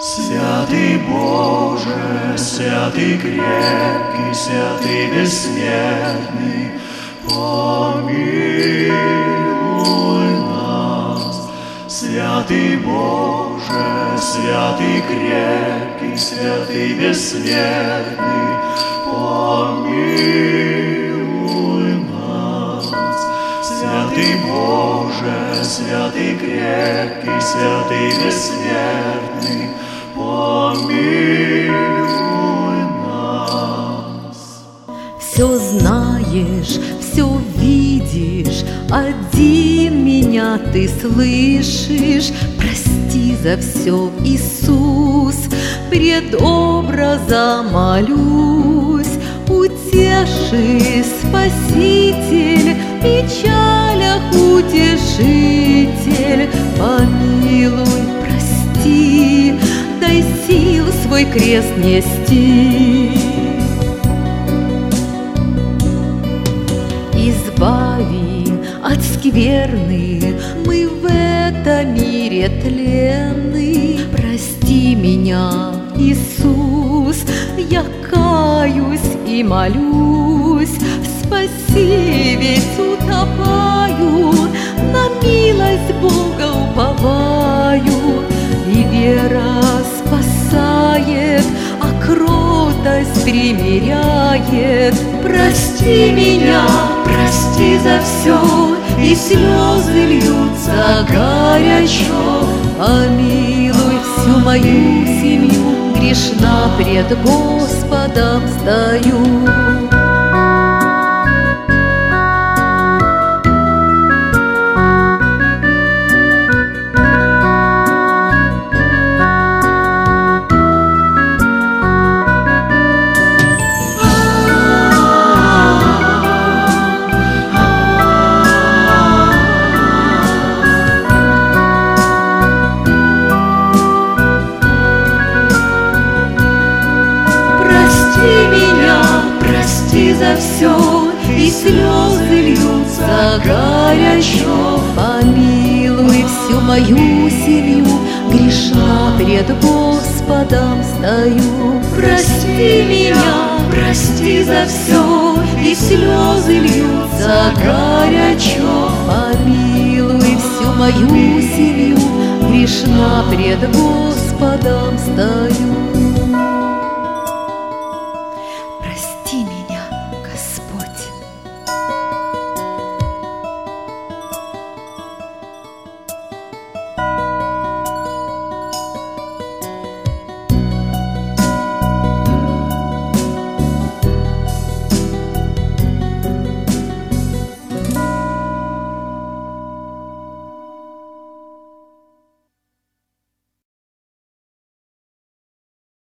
Святый Боже, святый крепкий, святый бессмертный, помилуй нас. Святый Боже, святый крепкий, святый бессмертный, помилуй нас. Святый Боже, святый крепкий, святый бессмертный, помилуй нас. Все знаешь, все видишь, один меня ты слышишь. Прости за все, Иисус, пред образом молюсь. Утеши, Спаситель, в печалях утешитель, помилуй, прости, дай сил свой крест нести. Избави от скверны, мы в этом мире тленны. Прости меня, Иисус, я каюсь и молюсь. Спаси, ведь утопаю, на милость Бога уповаю. И вера спасает, а кротость примиряет. Прости меня, прости за все, и слезы льются горячо. Помилуй всю мою семью, грешна пред Господом стою. Прости за все, и слезы льются горячо. Помилуй всю мою семью, грешна пред Господом стою. Прости меня, прости за все, и слезы льются горячо. Помилуй всю мою семью, грешна пред Господом стою.